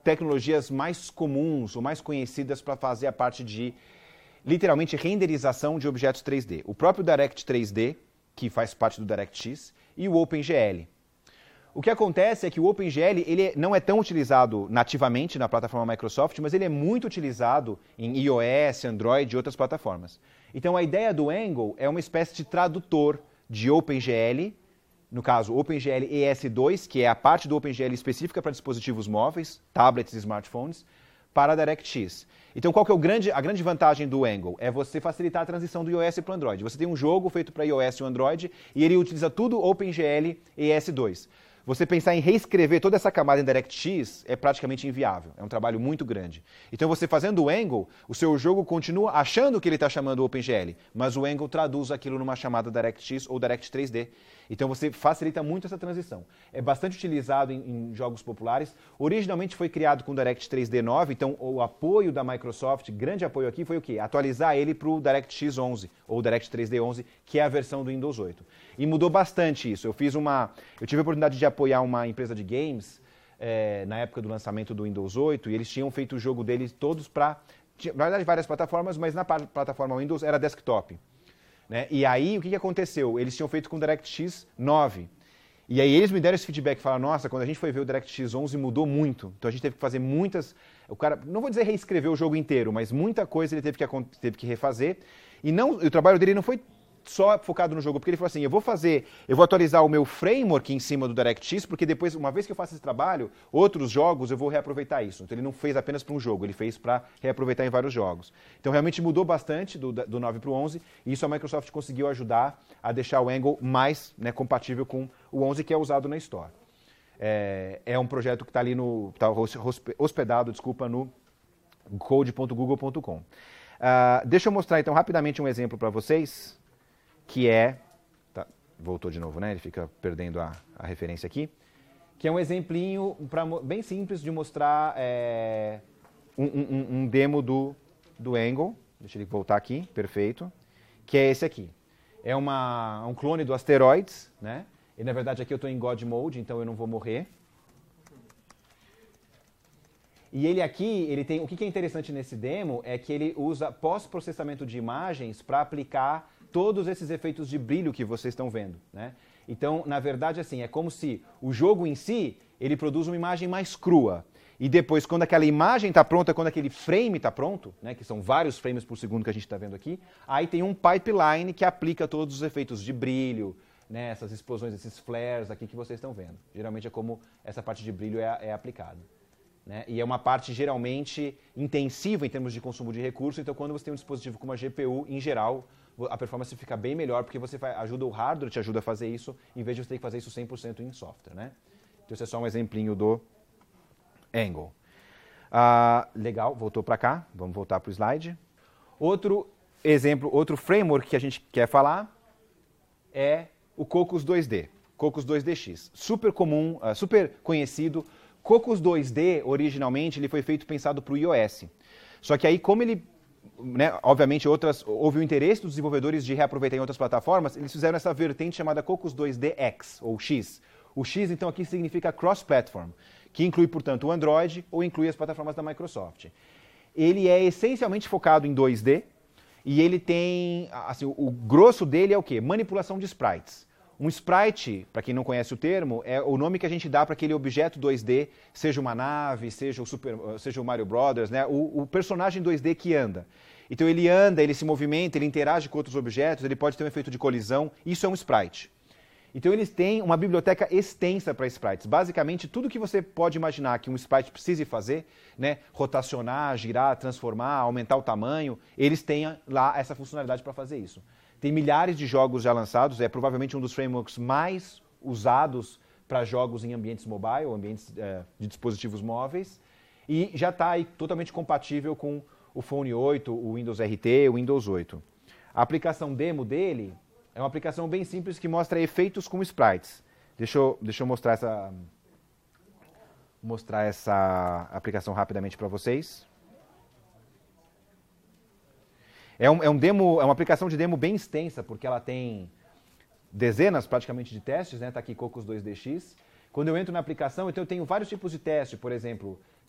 A: tecnologias mais comuns ou mais conhecidas para fazer a parte de, literalmente, renderização de objetos 3D. O próprio Direct 3D, que faz parte do DirectX, e o OpenGL. O que acontece é que o OpenGL ele não é tão utilizado nativamente na plataforma Microsoft, mas ele é muito utilizado em iOS, Android e outras plataformas. Então a ideia do Angle é uma espécie de tradutor de OpenGL, no caso OpenGL ES2, que é a parte do OpenGL específica para dispositivos móveis, tablets e smartphones, para a DirectX. Então qual que é a grande vantagem do Angle? É você facilitar a transição do iOS para o Android. Você tem um jogo feito para iOS e Android e ele utiliza tudo OpenGL ES2. Você pensar em reescrever toda essa camada em DirectX é praticamente inviável. É um trabalho muito grande. Então você fazendo o Angle, o seu jogo continua achando que ele está chamando o OpenGL, mas o Angle traduz aquilo numa chamada DirectX ou Direct 3D. Então você facilita muito essa transição. É bastante utilizado em jogos populares. Originalmente foi criado com o Direct 3D 9, então o apoio da Microsoft, grande apoio aqui, foi o quê? Atualizar ele para o DirectX 11 ou Direct 3D 11, que é a versão do Windows 8. E mudou bastante isso. Eu tive a oportunidade de apoiar uma empresa de games na época do lançamento do Windows 8 e eles tinham feito o jogo deles todos para, na verdade, várias plataformas, mas na plataforma Windows era desktop. Né? E aí, o que aconteceu? Eles tinham feito com o DirectX 9. E aí eles me deram esse feedback, falaram, nossa, quando a gente foi ver o DirectX 11 mudou muito. Então a gente teve que fazer muitas... O cara, não vou dizer reescrever o jogo inteiro, mas muita coisa ele teve que refazer. E o trabalho dele não foi só focado no jogo, porque ele falou assim, eu vou atualizar o meu framework em cima do DirectX, porque depois, uma vez que eu faço esse trabalho, outros jogos eu vou reaproveitar isso. Então ele não fez apenas para um jogo, ele fez para reaproveitar em vários jogos. Então realmente mudou bastante do 9 para o 11, e isso a Microsoft conseguiu ajudar a deixar o Angle mais compatível com o 11 que é usado na Store. É um projeto que está ali hospedado, no code.google.com. Deixa eu mostrar então rapidamente um exemplo para vocês, que voltou de novo, né? Ele fica perdendo a referência aqui. Que é um exemplinho bem simples de mostrar um demo do Angle. Deixa ele voltar aqui, perfeito. Que é esse aqui. É um clone do Asteroids, né? E na verdade aqui eu estou em God Mode, então eu não vou morrer. E ele aqui, o que é interessante nesse demo é que ele usa pós-processamento de imagens para aplicar todos esses efeitos de brilho que vocês estão vendo, né? Então, na verdade, assim, é como se o jogo em si, ele produz uma imagem mais crua. E depois, quando aquela imagem está pronta, quando aquele frame está pronto, né, que são vários frames por segundo que a gente está vendo aqui, aí tem um pipeline que aplica todos os efeitos de brilho, né, essas explosões, esses flares aqui que vocês estão vendo. Geralmente é como essa parte de brilho é aplicada. Né? E é uma parte geralmente intensiva em termos de consumo de recurso, então quando você tem um dispositivo com uma GPU, em geral, a performance fica bem melhor, porque você ajuda o hardware, te ajuda a fazer isso, em vez de você ter que fazer isso 100% em software. Né? Então esse é só um exemplinho do Angle. Legal, voltou para cá, vamos voltar para o slide. Outro exemplo, outro framework que a gente quer falar é o Cocos 2D, Cocos 2DX. Super comum, super conhecido. Cocos 2D, originalmente, ele foi pensado para o iOS. Só que aí, como ele, né, obviamente, houve o interesse dos desenvolvedores de reaproveitar em outras plataformas, eles fizeram essa vertente chamada Cocos 2D X, ou X. O X, então, aqui significa cross-platform, que inclui, portanto, o Android ou inclui as plataformas da Microsoft. Ele é essencialmente focado em 2D e ele tem, assim, o grosso dele é o quê? Manipulação de sprites. Um sprite, para quem não conhece o termo, é o nome que a gente dá para aquele objeto 2D, seja uma nave, seja o Mario Brothers, né? O personagem 2D que anda. Então ele anda, ele se movimenta, ele interage com outros objetos, ele pode ter um efeito de colisão, isso é um sprite. Então eles têm uma biblioteca extensa para sprites. Basicamente, tudo que você pode imaginar que um sprite precise fazer, né, rotacionar, girar, transformar, aumentar o tamanho, eles têm lá essa funcionalidade para fazer isso. Tem milhares de jogos já lançados, é provavelmente um dos frameworks mais usados para jogos em ambientes mobile, ambientes de dispositivos móveis, e já está aí totalmente compatível com o Phone 8, o Windows RT, o Windows 8. A aplicação demo dele é uma aplicação bem simples que mostra efeitos com sprites. Deixa eu mostrar essa aplicação rapidamente para vocês. É uma aplicação de demo bem extensa, porque ela tem dezenas praticamente de testes, né? Está aqui Cocos 2DX. Quando eu entro na aplicação, então eu tenho vários tipos de teste. Por exemplo,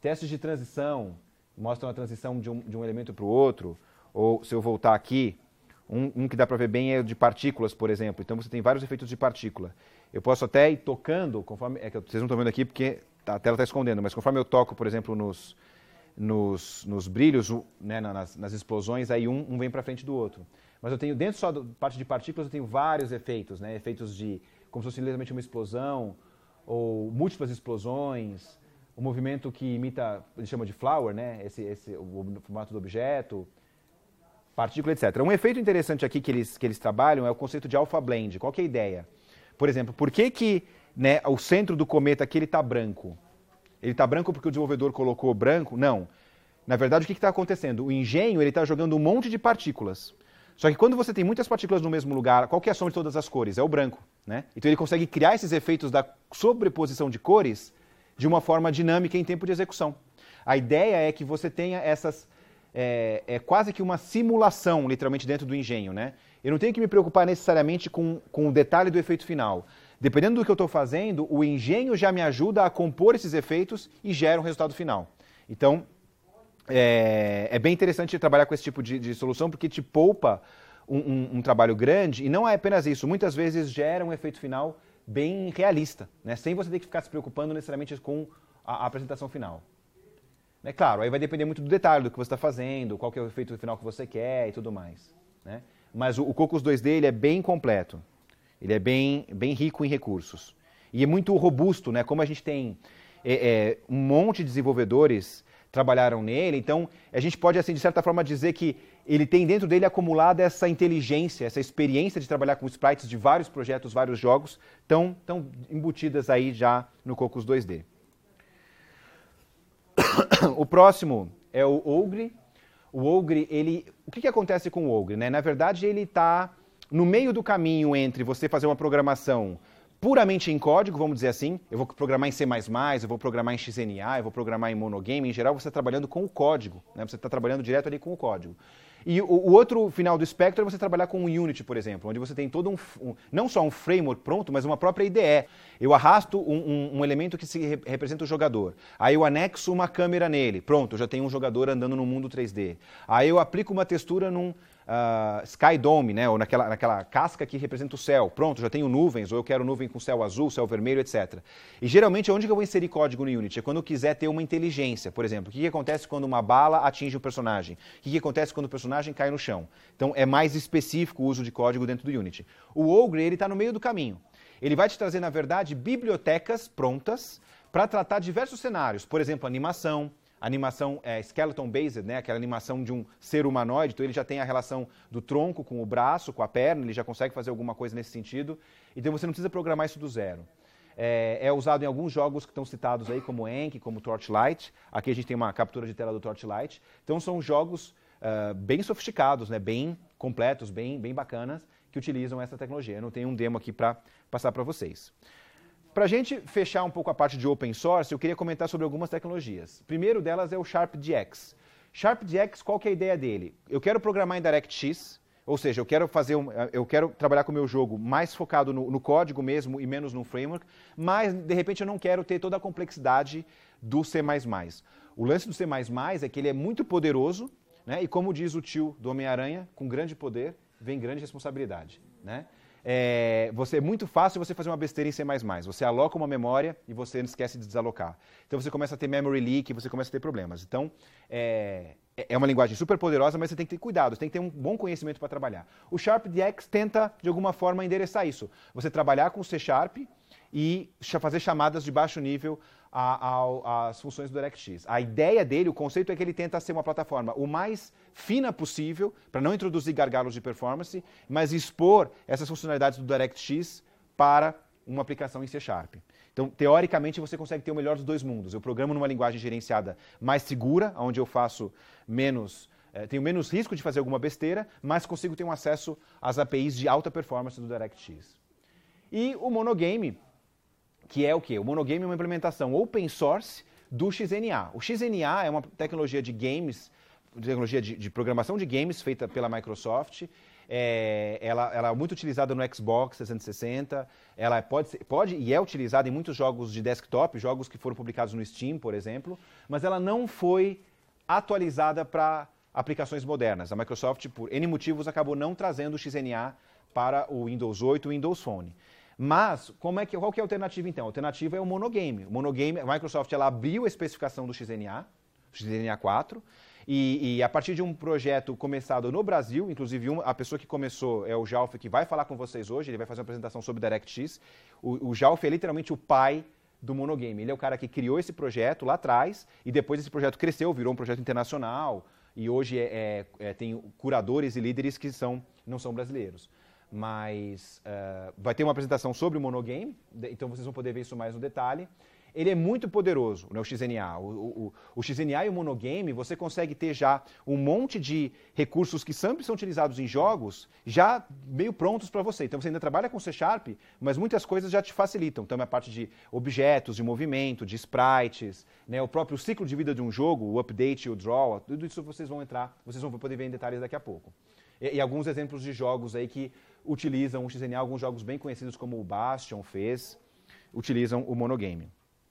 A: Testes de transição, mostram a transição de um elemento para o outro. Ou se eu voltar aqui, um que dá para ver bem é de partículas, por exemplo. Então você tem vários efeitos de partícula. Eu posso até ir tocando, conforme que vocês não estão vendo aqui porque a tela está escondendo, mas conforme eu toco, por exemplo, nos brilhos, né, nas explosões, aí um vem para frente do outro. Mas eu tenho, dentro só da parte de partículas, eu tenho vários efeitos, né? Efeitos de, como se fosse literalmente uma explosão, ou múltiplas explosões, o movimento que imita, eles chamam de flower, né? O formato do objeto, partícula, etc. Um efeito interessante aqui que eles trabalham é o conceito de alpha blend. Qual que é a ideia? Por exemplo, por que né, o centro do cometa aqui ele está branco? Ele está branco porque o desenvolvedor colocou branco? Não. Na verdade, o que está acontecendo? O engenho está jogando um monte de partículas. Só que quando você tem muitas partículas no mesmo lugar, qual que é a soma de todas as cores? É o branco. Né? Então ele consegue criar esses efeitos da sobreposição de cores de uma forma dinâmica em tempo de execução. A ideia é que você tenha essas... É quase que uma simulação, literalmente, dentro do engenho. Né? Eu não tenho que me preocupar necessariamente com o detalhe do efeito final. Dependendo do que eu estou fazendo, o engenho já me ajuda a compor esses efeitos e gera um resultado final. Então, é bem interessante trabalhar com esse tipo de solução, porque te poupa um trabalho grande, e não é apenas isso, muitas vezes gera um efeito final bem realista, né? Sem você ter que ficar se preocupando necessariamente com a apresentação final. É claro, aí vai depender muito do detalhe do que você está fazendo, qual que é o efeito final que você quer e tudo mais. Né? Mas o Cocos 2D ele é bem completo, ele é bem rico em recursos. E é muito robusto, né? Como a gente tem um monte de desenvolvedores trabalharam nele, então a gente pode, assim, de certa forma, dizer que ele tem dentro dele acumulada essa inteligência, essa experiência de trabalhar com sprites de vários projetos, vários jogos, tão embutidas aí já no Cocos 2D. O próximo é o Ogre. O Ogre, o que acontece com o Ogre? Né? Na verdade, ele está no meio do caminho entre você fazer uma programação puramente em código, vamos dizer assim. Eu vou programar em C++, eu vou programar em XNA, eu vou programar em monogame. Em geral, você está trabalhando com o código. Né? Você está trabalhando direto ali com o código. E o outro final do espectro é você trabalhar com o Unity, por exemplo, onde você tem todo não só um framework pronto, mas uma própria IDE. Eu arrasto um elemento que representa o jogador. Aí eu anexo uma câmera nele. Pronto, eu já tenho um jogador andando no mundo 3D. Aí eu aplico uma textura num Sky Dome, né, ou naquela casca que representa o céu. Pronto, já tenho nuvens, ou eu quero nuvem com céu azul, céu vermelho, etc. E geralmente, onde que eu vou inserir código no Unity? É quando eu quiser ter uma inteligência. Por exemplo, o que acontece quando uma bala atinge o personagem? O que acontece quando o personagem cai no chão? Então, é mais específico o uso de código dentro do Unity. O Ogre, ele está no meio do caminho. Ele vai te trazer, na verdade, bibliotecas prontas para tratar diversos cenários. Por exemplo, animação skeleton-based, né? Aquela animação de um ser humanoide, então ele já tem a relação do tronco com o braço, com a perna, ele já consegue fazer alguma coisa nesse sentido, então você não precisa programar isso do zero. É usado em alguns jogos que estão citados aí, como Enk, como Torchlight. Aqui a gente tem uma captura de tela do Torchlight. Então são jogos bem sofisticados, né? Bem completos, bem bacanas, que utilizam essa tecnologia. Eu não tenho um demo aqui para passar para vocês. Para a gente fechar um pouco a parte de open source, eu queria comentar sobre algumas tecnologias. O primeiro delas é o SharpDX. SharpDX, qual que é a ideia dele? Eu quero programar em DirectX, ou seja, eu quero trabalhar com o meu jogo mais focado no código mesmo e menos no framework, mas de repente eu não quero ter toda a complexidade do C++. O lance do C++ é que ele é muito poderoso, né? E como diz o tio do Homem-Aranha, com grande poder vem grande responsabilidade, né? É muito fácil você fazer uma besteira em C++. Você aloca uma memória e você não esquece de desalocar. Então você começa a ter memory leak, você começa a ter problemas. Então, é uma linguagem super poderosa, mas você tem que ter cuidado, você tem que ter um bom conhecimento para trabalhar. O SharpDX tenta, de alguma forma, endereçar isso. Você trabalhar com C# e fazer chamadas de baixo nível às funções do DirectX. A ideia dele, o conceito é que ele tenta ser uma plataforma o mais fina possível, para não introduzir gargalos de performance, mas expor essas funcionalidades do DirectX para uma aplicação em C#. Então, teoricamente, você consegue ter o melhor dos dois mundos. Eu programo numa linguagem gerenciada mais segura, onde eu faço tenho menos risco de fazer alguma besteira, mas consigo ter um acesso às APIs de alta performance do DirectX. E o monogame, que é o quê? O monogame é uma implementação open source do XNA. O XNA é uma tecnologia de games, tecnologia de programação de games feita pela Microsoft. ela é muito utilizada no Xbox 360, ela pode e é utilizada em muitos jogos de desktop, jogos que foram publicados no Steam, por exemplo, mas ela não foi atualizada para aplicações modernas. A Microsoft, por N motivos, acabou não trazendo o XNA para o Windows 8 e o Windows Phone. Mas, qual que é a alternativa então? A alternativa é o monogame. O monogame, a Microsoft ela abriu a especificação do XNA 4, e a partir de um projeto começado no Brasil, inclusive a pessoa que começou é o Jalf, que vai falar com vocês hoje, ele vai fazer uma apresentação sobre DirectX. O Jalf é literalmente o pai do monogame. Ele é o cara que criou esse projeto lá atrás, e depois esse projeto cresceu, virou um projeto internacional, e hoje tem curadores e líderes que não são brasileiros. Mas vai ter uma apresentação sobre o monogame, então vocês vão poder ver isso mais no detalhe. Ele é muito poderoso, né, o XNA. O XNA e o monogame, você consegue ter já um monte de recursos que sempre são utilizados em jogos, já meio prontos para você. Então você ainda trabalha com C#, mas muitas coisas já te facilitam. Então a parte de objetos, de movimento, de sprites, né, o próprio ciclo de vida de um jogo, o update e o draw, tudo isso vocês vão poder ver em detalhes daqui a pouco. E alguns exemplos de jogos aí que utilizam o XNA, alguns jogos bem conhecidos como o Bastion utilizam o monogame.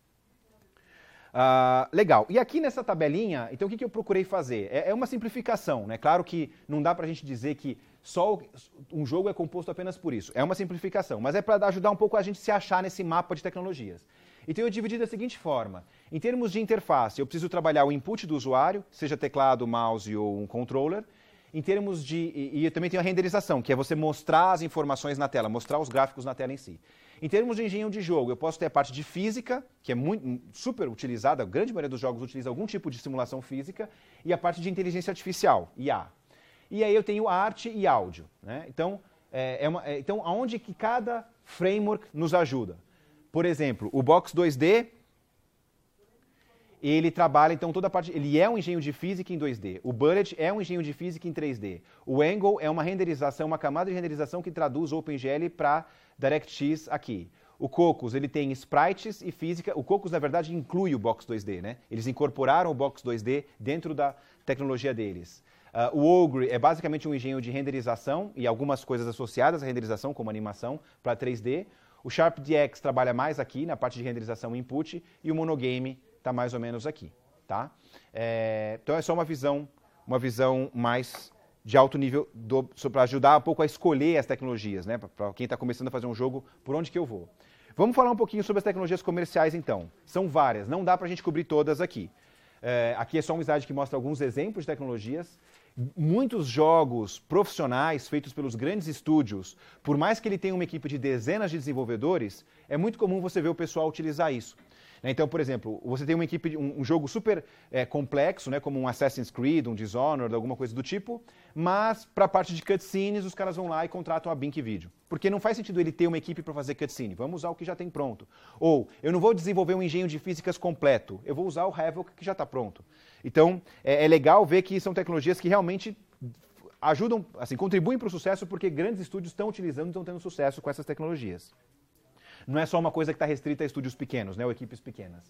A: Legal. E aqui nessa tabelinha, então o que eu procurei fazer? É uma simplificação, né? Claro que não dá pra gente dizer que só um jogo é composto apenas por isso. É uma simplificação, mas é para ajudar um pouco a gente se achar nesse mapa de tecnologias. Então eu dividi da seguinte forma. Em termos de interface, eu preciso trabalhar o input do usuário, seja teclado, mouse ou um controller. Em termos e eu também tenho a renderização, que é você mostrar as informações na tela, mostrar os gráficos na tela em si. Em termos de engenho de jogo, eu posso ter a parte de física, que é super utilizada, a grande maioria dos jogos utiliza algum tipo de simulação física, e a parte de inteligência artificial, IA. E aí eu tenho arte e áudio, né? Então, então, aonde que cada framework nos ajuda? Por exemplo, o Box 2D, ele trabalha, então, toda a parte... Ele é um engenho de física em 2D. O Bullet é um engenho de física em 3D. O Angle é uma renderização, uma camada de renderização que traduz o OpenGL para DirectX aqui. O Cocos, ele tem sprites e física. O Cocos, na verdade, inclui o Box 2D, né? Eles incorporaram o Box 2D dentro da tecnologia deles. O Ogre é basicamente um engenho de renderização e algumas coisas associadas à renderização, como animação, para 3D. O SharpDX trabalha mais aqui, na parte de renderização e input. E o Monogame está mais ou menos aqui, tá? Então é só uma visão mais de alto nível para ajudar um pouco a escolher as tecnologias, né? Para quem está começando a fazer um jogo, por onde que eu vou. Vamos falar um pouquinho sobre as tecnologias comerciais, então. São várias, não dá para a gente cobrir todas aqui. Aqui é só um slide que mostra alguns exemplos de tecnologias. Muitos jogos profissionais feitos pelos grandes estúdios, por mais que ele tenha uma equipe de dezenas de desenvolvedores, é muito comum você ver o pessoal utilizar isso. Então, por exemplo, você tem uma equipe, um jogo super complexo, né, como um Assassin's Creed, um Dishonored, alguma coisa do tipo, mas para a parte de cutscenes, os caras vão lá e contratam a Bink Video. Porque não faz sentido ele ter uma equipe para fazer cutscene, vamos usar o que já tem pronto. Ou, eu não vou desenvolver um engenho de físicas completo, eu vou usar o Havok que já está pronto. Então, é legal ver que são tecnologias que realmente ajudam, assim, contribuem para o sucesso, porque grandes estúdios estão utilizando e estão tendo sucesso com essas tecnologias. Não é só uma coisa que está restrita a estúdios pequenos, né, ou equipes pequenas.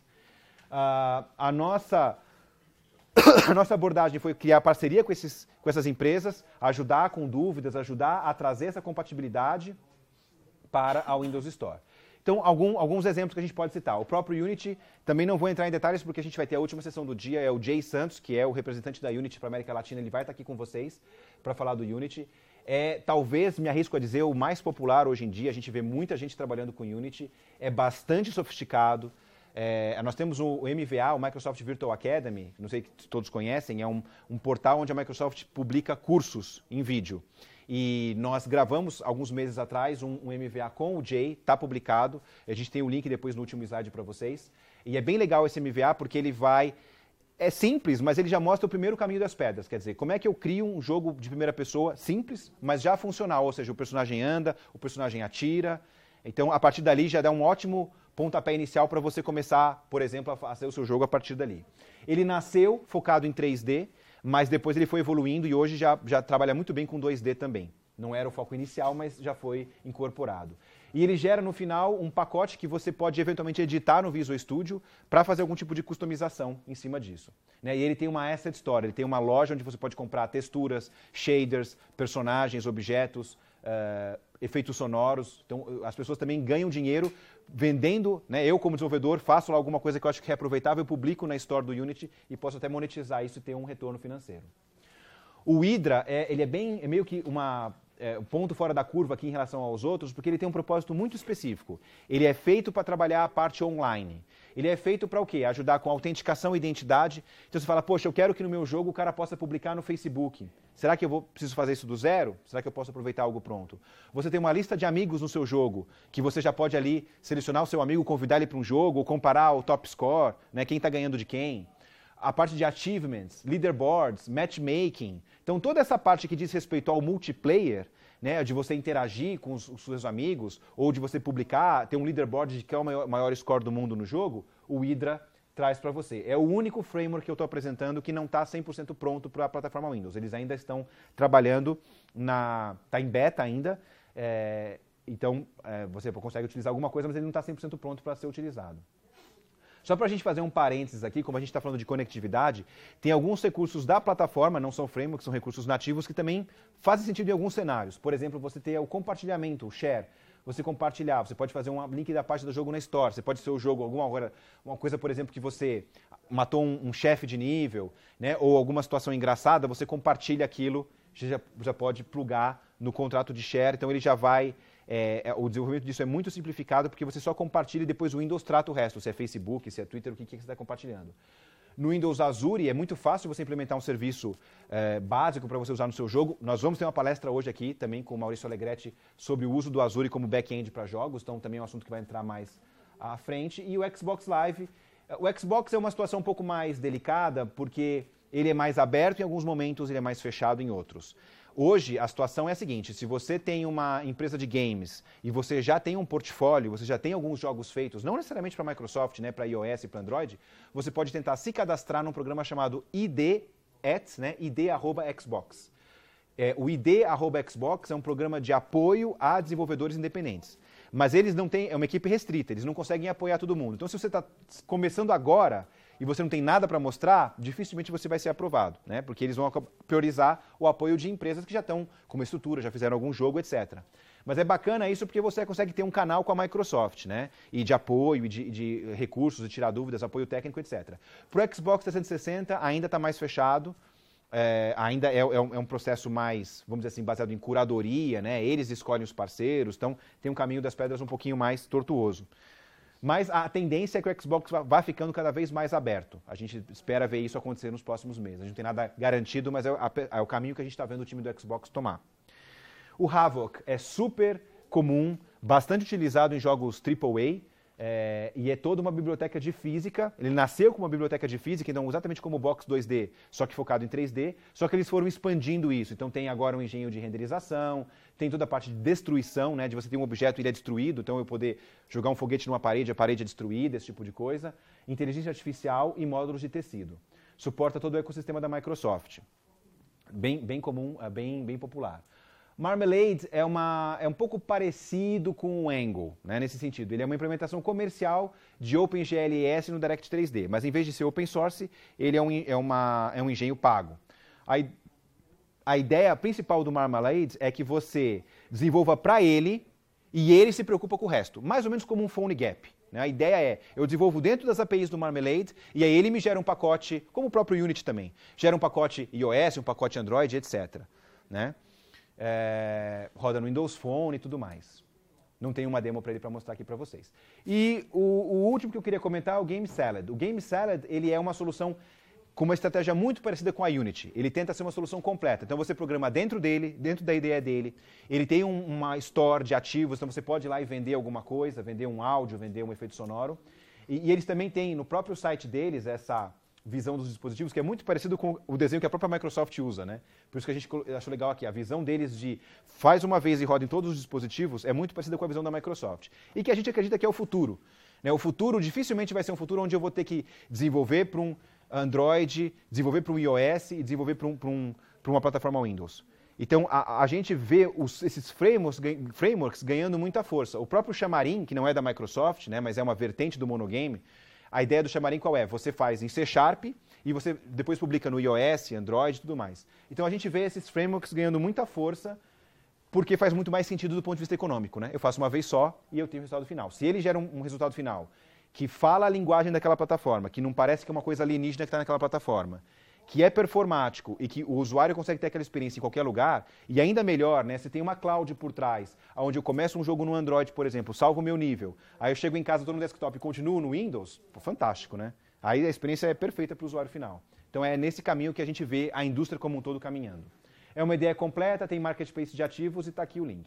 A: A nossa abordagem foi criar parceria com essas empresas, ajudar com dúvidas, ajudar a trazer essa compatibilidade para a Windows Store. Então, alguns exemplos que a gente pode citar. O próprio Unity, também não vou entrar em detalhes porque a gente vai ter a última sessão do dia, é o Jay Santos, que é o representante da Unity para a América Latina, ele vai estar aqui com vocês para falar do Unity. Talvez, me arrisco a dizer, o mais popular hoje em dia, a gente vê muita gente trabalhando com Unity, é bastante sofisticado. Nós temos o MVA, o Microsoft Virtual Academy, não sei se todos conhecem, é um portal onde a Microsoft publica cursos em vídeo. E nós gravamos, alguns meses atrás, um MVA com o Jay, está publicado, a gente tem o link depois no último slide para vocês. E é bem legal esse MVA porque ele vai... É simples, mas ele já mostra o primeiro caminho das pedras, quer dizer, como é que eu crio um jogo de primeira pessoa simples, mas já funcional, ou seja, o personagem anda, o personagem atira. Então, a partir dali já dá um ótimo pontapé inicial para você começar, por exemplo, a fazer o seu jogo a partir dali. Ele nasceu focado em 3D, mas depois ele foi evoluindo e hoje já trabalha muito bem com 2D também. Não era o foco inicial, mas já foi incorporado. e ele gera no final um pacote que você pode eventualmente editar no Visual Studio para fazer algum tipo de customização em cima disso. Né? E ele tem uma Asset Store, ele tem uma loja onde você pode comprar texturas, shaders, personagens, objetos, efeitos sonoros. Então as pessoas também ganham dinheiro vendendo, né? Eu como desenvolvedor faço lá alguma coisa que eu acho que é aproveitável, eu publico na Store do Unity e posso até monetizar isso e ter um retorno financeiro. O Hydra, ele é meio que um ponto fora da curva aqui em relação aos outros, porque ele tem um propósito muito específico. Ele é feito para trabalhar a parte online. Ele é feito para o quê? Ajudar com autenticação e identidade. Então você fala, poxa, eu quero que no meu jogo o cara possa publicar no Facebook. Será que preciso fazer isso do zero? Será que eu posso aproveitar algo pronto? Você tem uma lista de amigos no seu jogo, que você já pode ali selecionar o seu amigo, convidar ele para um jogo, ou comparar o top score, né, quem está ganhando de quem. A parte de achievements, leaderboards, matchmaking. Então toda essa parte que diz respeito ao multiplayer, né, de você interagir com os seus amigos, ou de você publicar, ter um leaderboard de quem é o maior score do mundo no jogo, o Hydra traz para você. É o único framework que eu estou apresentando que não está 100% pronto para a plataforma Windows. Eles ainda estão trabalhando, está em beta ainda, então você consegue utilizar alguma coisa, mas ele não está 100% pronto para ser utilizado. Só para a gente fazer um parênteses aqui, como a gente está falando de conectividade, tem alguns recursos da plataforma, não são frameworks, são recursos nativos que também fazem sentido em alguns cenários. Por exemplo, você ter o compartilhamento, o share. Você compartilhar, você pode fazer um link da página do jogo na Store, você pode ser o jogo, uma coisa, por exemplo, que você matou um chefe de nível, né, ou alguma situação engraçada, você compartilha aquilo, você já pode plugar no contrato de share, então ele já vai... o desenvolvimento disso é muito simplificado porque você só compartilha e depois o Windows trata o resto, se é Facebook, se é Twitter, o que você está compartilhando. No Windows Azure é muito fácil você implementar um serviço básico para você usar no seu jogo. Nós vamos ter uma palestra hoje aqui também com o Maurício Alegretti sobre o uso do Azure como back-end para jogos, então também é um assunto que vai entrar mais à frente. E o Xbox Live, o Xbox é uma situação um pouco mais delicada porque ele é mais aberto em alguns momentos, ele é mais fechado em outros. Hoje, a situação é a seguinte, se você tem uma empresa de games e você já tem um portfólio, você já tem alguns jogos feitos, não necessariamente para a Microsoft, né, para iOS e para Android, você pode tentar se cadastrar num programa chamado ID@, né, ID@Xbox. O ID@Xbox é um programa de apoio a desenvolvedores independentes. Mas eles não têm, é uma equipe restrita, eles não conseguem apoiar todo mundo. Então, se você está começando agora e você não tem nada para mostrar, dificilmente você vai ser aprovado, né? Porque eles vão priorizar o apoio de empresas que já estão com uma estrutura, já fizeram algum jogo, etc. Mas é bacana isso porque você consegue ter um canal com a Microsoft, né? E de apoio, e de recursos, de tirar dúvidas, apoio técnico, etc. Para o Xbox 360 ainda está mais fechado, ainda é um processo mais, vamos dizer assim, baseado em curadoria, né? Eles escolhem os parceiros, então tem um caminho das pedras um pouquinho mais tortuoso. Mas a tendência é que o Xbox vá ficando cada vez mais aberto. A gente espera ver isso acontecer nos próximos meses. A gente não tem nada garantido, mas é o caminho que a gente está vendo o time do Xbox tomar. O Havok é super comum, bastante utilizado em jogos AAA, e é toda uma biblioteca de física. Ele nasceu com uma biblioteca de física, então exatamente como o Box 2D, só que focado em 3D, só que eles foram expandindo isso. Então tem agora um engenho de renderização, tem toda a parte de destruição, né, de você ter um objeto e ele é destruído, então eu poder jogar um foguete numa parede, a parede é destruída, esse tipo de coisa. Inteligência artificial e módulos de tecido. Suporta todo o ecossistema da Microsoft. Bem comum, bem popular. Marmalade é um pouco parecido com o Angle, né, nesse sentido. Ele é uma implementação comercial de OpenGLES no Direct 3D, mas em vez de ser open source, ele é um engenho pago. A ideia principal do Marmalade é que você desenvolva para ele e ele se preocupa com o resto, mais ou menos como um PhoneGap. Né? A ideia é, eu desenvolvo dentro das APIs do Marmalade e aí ele me gera um pacote, como o próprio Unity também, gera um pacote iOS, um pacote Android, etc. Né? Roda no Windows Phone e tudo mais. Não tem uma demo para ele para mostrar aqui para vocês. E o último que eu queria comentar é o Game Salad. O Game Salad ele é uma solução com uma estratégia muito parecida com a Unity. Ele tenta ser uma solução completa. Então você programa dentro dele, dentro da ideia dele. Ele tem uma store de ativos, então você pode ir lá e vender alguma coisa, vender um áudio, vender um efeito sonoro. E eles também têm no próprio site deles essa visão dos dispositivos, que é muito parecido com o desenho que a própria Microsoft usa, né? Por isso que a gente achou legal aqui. A visão deles de faz uma vez e roda em todos os dispositivos é muito parecida com a visão da Microsoft. E que a gente acredita que é o futuro. Né? O futuro dificilmente vai ser um futuro onde eu vou ter que desenvolver para um Android, desenvolver para um iOS e desenvolver para uma plataforma Windows. Então, a gente vê esses frameworks ganhando muita força. O próprio Xamarin, que não é da Microsoft, né, mas é uma vertente do monogame, a ideia do Xamarin qual é? Você faz em C# e você depois publica no iOS, Android e tudo mais. Então, a gente vê esses frameworks ganhando muita força porque faz muito mais sentido do ponto de vista econômico. Né? Eu faço uma vez só e eu tenho o resultado final. Se ele gera um resultado final que fala a linguagem daquela plataforma, que não parece que é uma coisa alienígena que está naquela plataforma, que é performático e que o usuário consegue ter aquela experiência em qualquer lugar, e ainda melhor, né, você tem uma cloud por trás, onde eu começo um jogo no Android, por exemplo, salvo o meu nível, aí eu chego em casa, estou no desktop e continuo no Windows, pô, fantástico, né? Aí a experiência é perfeita para o usuário final. Então é nesse caminho que a gente vê a indústria como um todo caminhando. É uma ideia completa, tem marketplace de ativos e está aqui o link.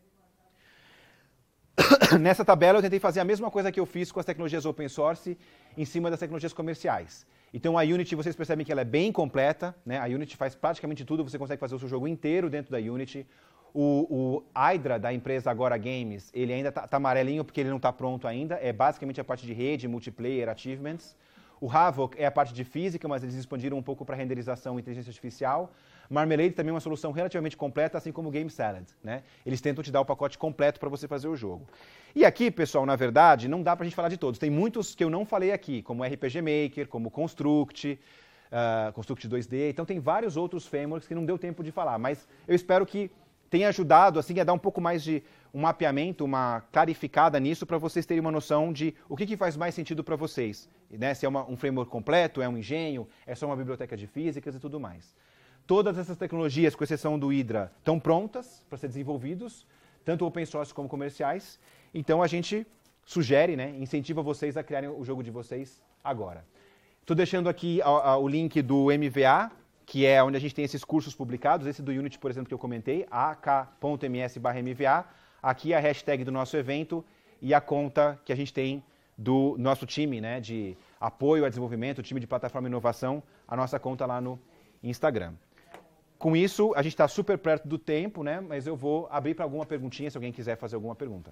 A: Nessa tabela eu tentei fazer a mesma coisa que eu fiz com as tecnologias open source em cima das tecnologias comerciais. Então a Unity, vocês percebem que ela é bem completa, né? A Unity faz praticamente tudo, você consegue fazer o seu jogo inteiro dentro da Unity. O Hydra, da empresa Agora Games, ele ainda está amarelinho porque ele não está pronto ainda, é basicamente a parte de rede, multiplayer, achievements. O Havok é a parte de física, mas eles expandiram um pouco para renderização e inteligência artificial. Marmalade também é uma solução relativamente completa, assim como o Game Salad, né? Eles tentam te dar o pacote completo para você fazer o jogo. E aqui, pessoal, na verdade, não dá para a gente falar de todos. Tem muitos que eu não falei aqui, como RPG Maker, como Construct, Construct 2D. Então tem vários outros frameworks que não deu tempo de falar, mas eu espero que tenha ajudado assim, a dar um pouco mais de um mapeamento, uma clarificada nisso, para vocês terem uma noção de o que faz mais sentido para vocês. Né? Se é um framework completo, é um engenho, é só uma biblioteca de físicas e tudo mais. Todas essas tecnologias, com exceção do Hydra, estão prontas para ser desenvolvidos, tanto open source como comerciais. Então a gente sugere, né, incentiva vocês a criarem o jogo de vocês agora. Estou deixando aqui o link do MVA, que é onde a gente tem esses cursos publicados. Esse do Unity, por exemplo, que eu comentei, ak.ms/MVA. Aqui é a hashtag do nosso evento e a conta que a gente tem do nosso time, né, de apoio a desenvolvimento, o time de plataforma e inovação, a nossa conta lá no Instagram. Com isso, a gente está super perto do tempo, né, mas eu vou abrir para alguma perguntinha, se alguém quiser fazer alguma pergunta.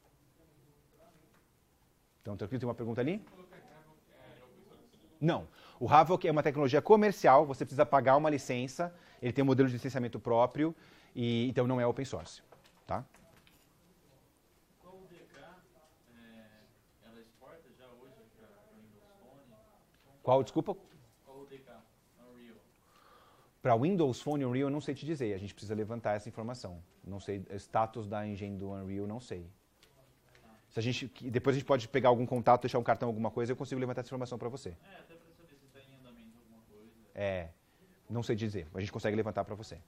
A: Então, tranquilo, tem uma pergunta ali? Não. O Havok é uma tecnologia comercial, você precisa pagar uma licença, ele tem um modelo de licenciamento próprio, e então não é open source. Tá?
B: Qual o DK, ela exporta já hoje para Windows Phone?
A: Qual, desculpa?
B: Qual o DK? Unreal.
A: Para Windows Phone e Unreal eu não sei te dizer, a gente precisa levantar essa informação. Não sei, status da engine do Unreal, não sei. Se a gente, depois a gente pode pegar algum contato, deixar um cartão, alguma coisa, eu consigo levantar essa informação para você.
B: Até para saber se está em andamento alguma coisa.
A: Não sei dizer, a gente consegue levantar para você.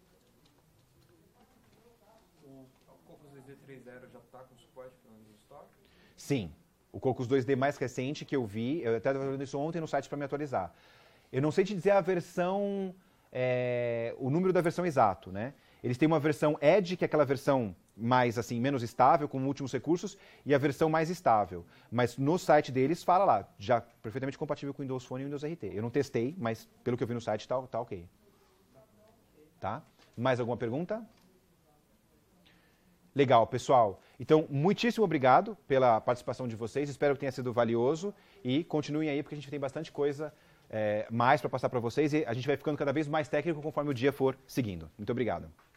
C: O Cocos 2D 3.0 já está com suporte para o Windows Store?
A: Sim. O Cocos 2D mais recente que eu vi, eu até estava fazendo isso ontem no site para me atualizar. Eu não sei te dizer a versão, o número da versão exato, né? Eles têm uma versão Edge, que é aquela versão mais assim, menos estável, com últimos recursos, e a versão mais estável. Mas no site deles fala lá, já perfeitamente compatível com Windows Phone e Windows RT. Eu não testei, mas pelo que eu vi no site tá ok. Tá? Mais alguma pergunta? Legal, pessoal. Então, muitíssimo obrigado pela participação de vocês. Espero que tenha sido valioso e continuem aí, porque a gente tem bastante coisa mais para passar para vocês e a gente vai ficando cada vez mais técnico conforme o dia for seguindo. Muito obrigado.